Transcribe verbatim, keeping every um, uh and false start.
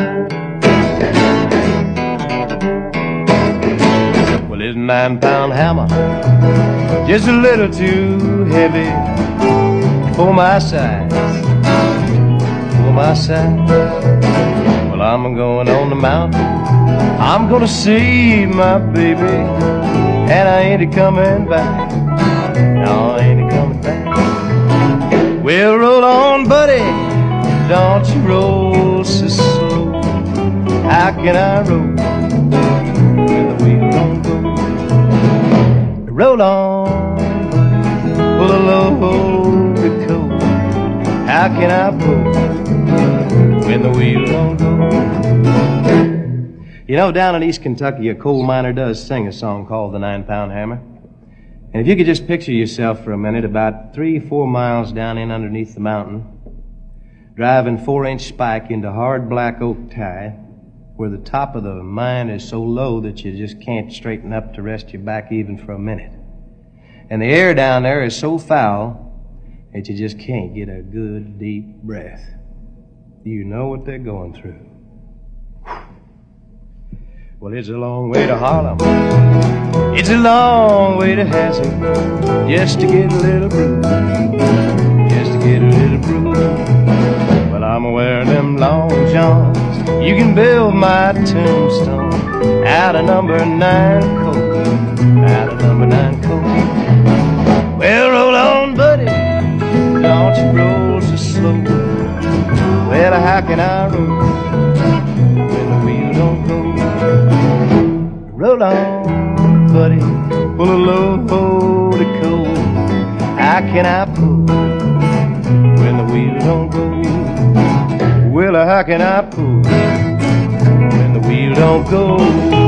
Well, this nine-pound hammer just a little too heavy for my size, for my size. Well, I'm going on the mountain, I'm gonna see my baby, and I ain't a-coming back, no, I ain't a-coming back. Well, roll on, buddy, don't you roll so slow. How can I roll when the wheel don't go? Roll on, pull a load of coal. How can I pull when the wheel don't go? You know, down in East Kentucky, a coal miner does sing a song called the Nine-Pound Hammer. And if you could just picture yourself for a minute about three, four miles down in underneath the mountain, driving four-inch spike into hard black oak tie, where the top of the mine is so low that you just can't straighten up to rest your back even for a minute. And the air down there is so foul that you just can't get a good, deep breath. You know what they're going through. Well, it's a long way to Harlem. It's a long way to Hazard, just to get a little brew, just to get a little brew. Well, I'm wearing them long johns. You can build my tombstone out of number nine coal, out of number nine coal. Well, roll on, buddy, don't you roll so slow. Well, how can I roll when the wheel don't go? Roll on, buddy, pull a load of coal. How can I pull when the wheel don't go? Well, how can I pull when the wheel don't go?